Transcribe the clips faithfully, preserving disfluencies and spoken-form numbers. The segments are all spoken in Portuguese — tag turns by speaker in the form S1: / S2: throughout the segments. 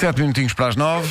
S1: Sete minutinhos para as nove.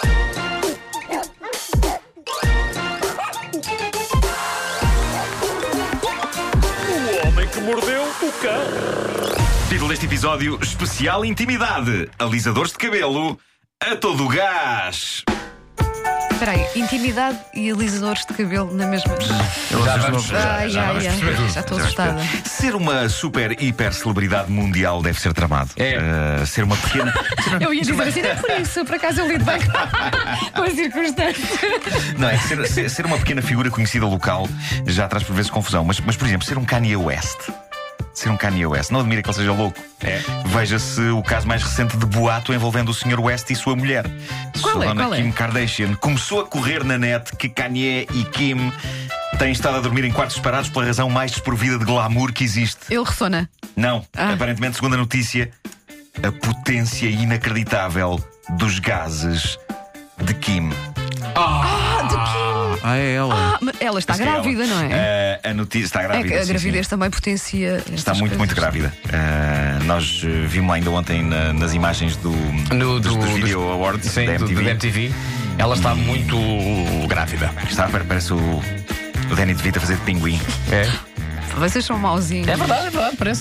S2: O homem que mordeu o cão.
S3: Título deste episódio: Especial Intimidade. Alisadores de cabelo a todo o gás.
S4: Espera aí, intimidade e alisadores de cabelo na mesma.
S1: Já vamos,
S4: Ai,
S3: já
S4: ai,
S3: vamos
S4: ai,
S3: perceber tudo.
S4: já estou
S3: Já vamos
S4: assustada.
S3: perceber. Ser uma super hiper celebridade mundial deve ser tramado.
S2: É.
S3: Uh, ser uma pequena.
S4: Eu ia dizer assim, não é por isso, por acaso eu lido bem com as circunstâncias.
S3: Não, é ser, ser, ser uma pequena figura conhecida local já traz por vezes confusão. Mas, mas por exemplo, ser um Kanye West. Ser um Kanye West. Não admira que ele seja louco.
S2: É.
S3: Veja-se o caso mais recente de boato envolvendo o senhor West e sua mulher.
S4: Qual é?
S3: Dona
S4: Qual é?
S3: Kim Kardashian. Começou a correr na net que Kanye e Kim têm estado a dormir em quartos separados pela razão mais desprovida de glamour que existe.
S4: Ele ressona.
S3: Não,
S4: Ah.
S3: aparentemente, segundo a notícia, a potência inacreditável dos gases de Kim.
S4: Ah, de quê?
S1: Ah, é ela.
S4: Ah, mas ela está
S3: Isto é
S4: grávida,
S3: ela.
S4: não é?
S3: Uh, a notícia está
S4: É
S3: grávida.
S4: que a
S3: sim,
S4: gravidez
S3: sim.
S4: também potencia.
S3: Está
S4: estas
S3: muito, muito
S4: coisas.
S3: grávida. Uh, nós uh, vimos ainda ontem na- nas imagens do,
S2: No,
S3: dos,
S2: do,
S3: dos Video Awards
S2: sim,
S3: da M T V.
S2: do, do M T V. Ela está muito grávida.
S3: Está, parece o, o Danny DeVito a fazer de pinguim.
S2: É.
S4: Vocês são mauzinhos.
S2: É verdade, é verdade, parece.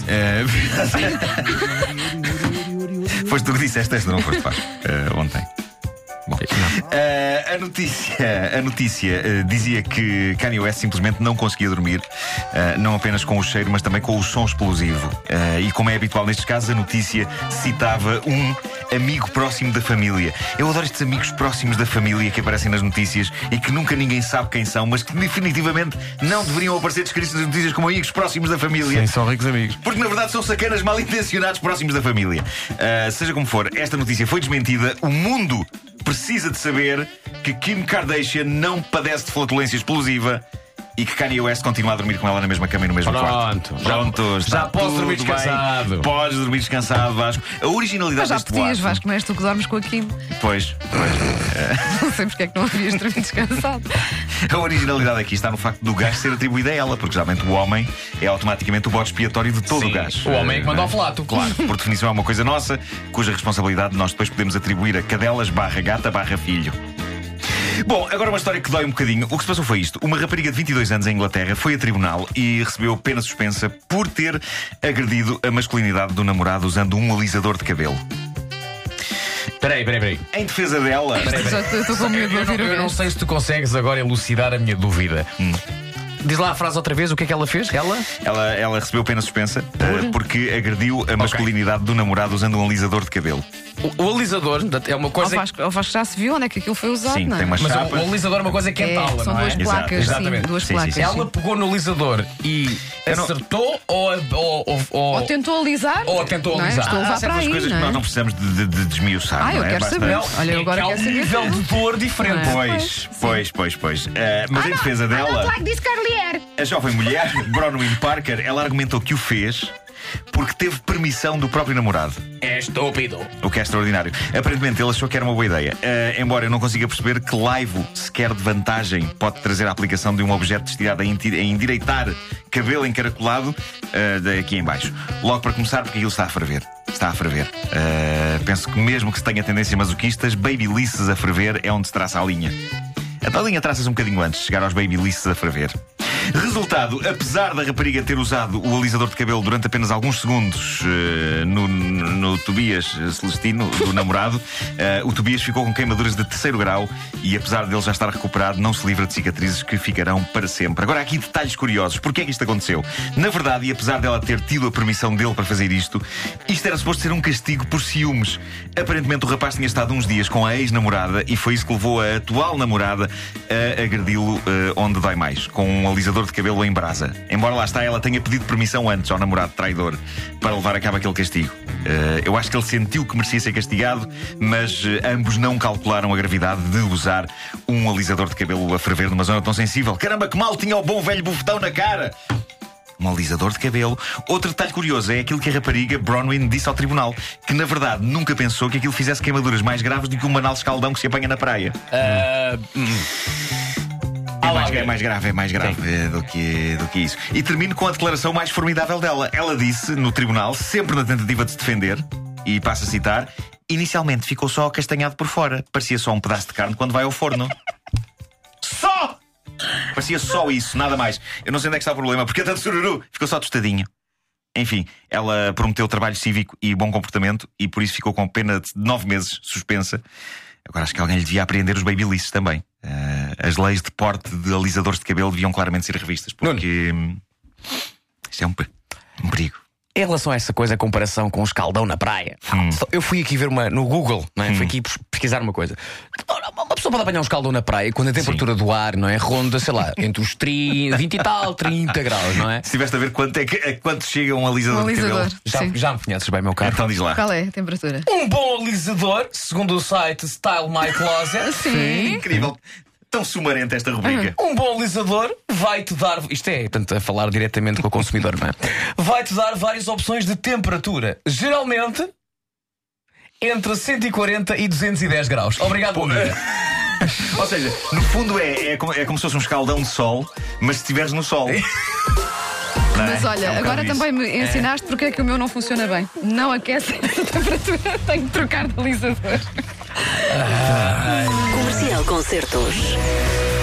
S3: Uh, Foste tu que disseste esta, não foste, pá, uh, ontem. Bom. Uh, a notícia, a notícia uh, dizia que Kanye West simplesmente não conseguia dormir, uh, não apenas com o cheiro, mas também com o som explosivo. Uh, e como é habitual nestes casos, a notícia citava um amigo próximo da família. Eu adoro estes amigos próximos da família que aparecem nas notícias e que nunca ninguém sabe quem são, mas que definitivamente não deveriam aparecer descritos nas notícias como amigos próximos da família.
S1: Sim, são ricos amigos.
S3: Porque na verdade são sacanas mal intencionados próximos da família. Uh, seja como for, esta notícia foi desmentida. O mundo precisa de saber que Kim Kardashian não padece de flatulência explosiva e que Kanye West continua a dormir com ela na mesma cama e no mesmo
S2: Pronto.
S3: quarto.
S2: Já-
S3: Pronto, está
S2: já posso
S3: tudo
S2: dormir
S3: bem.
S2: descansado.
S3: Podes dormir descansado, Vasco. A originalidade
S4: Mas já
S3: deste
S4: pedias,
S3: boato.
S4: Vasco, não és tu que dormes com a Kim.
S3: Pois, pois.
S4: Não sei porque é que não havias dormido descansado.
S3: A originalidade aqui está no facto do gás ser atribuído a ela, porque geralmente o homem é automaticamente o bode expiatório de todo
S2: Sim,
S3: o gás.
S2: o homem é que manda
S3: Eh,
S2: ao flato.
S3: Claro, por definição é uma coisa nossa, cuja responsabilidade nós depois podemos atribuir a cadelas barra gata barra filho. Bom, agora uma história que dói um bocadinho. O que se passou foi isto: uma rapariga de vinte e dois anos em Inglaterra foi a tribunal e recebeu pena suspensa por ter agredido a masculinidade do namorado usando um alisador de cabelo.
S2: Peraí, peraí, peraí.
S3: Em defesa dela,
S4: Já estou estou com medo de
S2: Eu não,
S4: ouvir o
S2: eu não
S4: resto.
S2: sei se tu consegues agora elucidar a minha dúvida. Diz lá a frase outra vez, o que é que ela fez? Ela?
S3: ela, ela recebeu pena suspensa eh, porque agrediu a masculinidade do namorado usando um alisador de cabelo.
S2: O, o alisador é uma
S4: Ao
S2: coisa.
S4: Vasco, ao Vasco já se viu onde é que aquilo foi usado,
S3: Sim,
S4: não é?
S3: tem uma
S2: Mas
S3: chapa.
S2: o, o alisador é uma coisa que é
S4: É,
S2: tala,
S4: são
S2: não é?
S4: duas placas,
S3: Exato,
S4: sim,
S2: exatamente.
S4: duas
S3: Sim, sim,
S4: placas.
S3: sim.
S2: Ela pegou no alisador e
S3: Eu não-
S2: acertou ou, ou, ou, ou,
S4: Ou tentou alisar.
S2: Ou tentou
S4: não é?
S2: alisar.
S4: Estou a
S3: Há
S4: levar para
S3: certas
S4: aí,
S3: coisas
S4: não
S3: que
S4: é?
S3: nós não precisamos de, de, de desmiuçar.
S4: Ah, eu
S3: não é?
S4: quero
S3: Basta-
S4: saber.
S2: Não,
S4: Olha, eu
S2: é
S4: agora
S2: que há
S4: quero
S2: um
S4: saber
S2: nível
S4: tudo.
S2: de dor diferente.
S4: Não é?
S3: Pois, pois, pois, pois. Eh, mas em defesa dela,
S4: this Carlier.
S3: a jovem mulher, Bronwyn Parker, ela argumentou que o fez porque teve permissão do próprio namorado.
S2: É estúpido.
S3: O que é extraordinário. Aparentemente ele achou que era uma boa ideia. Eh, embora eu não consiga perceber que laivo sequer de vantagem pode trazer a aplicação de um objeto destinado a enti- a endireitar cabelo encaracolado eh, daqui em baixo. Logo para começar, porque aquilo está a ferver. Está a ferver. Eh, penso que mesmo que se tenha tendências masoquistas, babylices a ferver é onde se traça a linha. A tal linha traça-se um bocadinho antes de chegar aos babylices a ferver. Resultado, apesar da rapariga ter usado o alisador de cabelo durante apenas alguns segundos eh, no, no, no Tobias Celestino, do namorado, eh, o Tobias ficou com queimaduras de terceiro grau e, apesar dele já estar recuperado, não se livra de cicatrizes que ficarão para sempre. Agora, há aqui detalhes curiosos. Porquê é que isto aconteceu? Na verdade, e apesar dela ter tido a permissão dele para fazer isto, isto era suposto ser um castigo por ciúmes. Aparentemente, o rapaz tinha estado uns dias com a ex-namorada e foi isso que levou a atual namorada a agredi-lo eh, onde dói mais, com um alisador de cabelo em brasa. Embora lá está, ela tenha pedido permissão antes ao namorado traidor para levar a cabo aquele castigo. Uh, eu acho que ele sentiu que merecia ser castigado, mas uh, ambos não calcularam a gravidade de usar um alisador de cabelo a ferver numa zona tão sensível. Caramba, que mal tinha o bom velho bufetão na cara! Um alisador de cabelo. Outro detalhe curioso é aquilo que a rapariga Bronwyn disse ao tribunal, que na verdade nunca pensou que aquilo fizesse queimaduras mais graves do que um banal escaldão que se apanha na praia.
S2: Ah, hum.
S3: É mais, é mais grave, é mais grave eh, do que, do que isso. E termino com a declaração mais formidável dela. Ela disse no tribunal, sempre na tentativa de se defender, e passo a citar: Inicialmente ficou só acastanhado por fora. Parecia só um pedaço de carne quando vai ao forno. Só! Parecia só isso, nada mais. Eu não sei onde é que está o problema, porque é tanto sururu. Ficou só tostadinho. Enfim, ela prometeu trabalho cívico e bom comportamento e por isso ficou com pena de nove meses suspensa. Agora acho que alguém lhe devia apreender os babyliss também. Uh, as leis de porte de alisadores de cabelo deviam claramente ser revistas, porque hum, isto é um, um perigo.
S2: Em relação a essa coisa, a comparação com o escaldão na praia,
S3: Hum.
S2: eu fui aqui ver uma no Google, não é?
S3: Hum.
S2: Fui aqui pesquisar uma coisa. Uma pessoa pode apanhar um escaldão na praia quando a temperatura do ar, não é? Ronda, sei lá, entre os trinta, vinte e tal, trinta graus, não é?
S3: Se estiveste a ver quanto, é que, a quanto chega um alisador,
S4: Um
S3: de
S4: alisador.
S3: cabelo.
S2: Já,
S4: Sim.
S2: já me conheces bem, meu caro.
S3: Então diz lá.
S4: Qual é a temperatura?
S2: Um bom alisador, segundo o site Style My Closet.
S4: Sim.
S3: Incrível. Tão sumarenta esta rubrica.
S2: Um bom alisador vai-te dar. Isto é, portanto, a falar diretamente com o consumidor, não é? Vai-te dar várias opções de temperatura. Geralmente entre cento e quarenta e duzentos e dez graus. Obrigado, bom dia.
S3: Ou seja, no fundo é, é, como, é como se fosse um escaldão de sol, mas se estiveres no sol. Não é?
S4: Mas olha,
S3: É um bocado
S4: agora
S3: isso.
S4: também me ensinaste porque é que o meu não funciona bem. Não aquece essa temperatura, tenho que trocar de alisador.
S5: Comercial Concertos.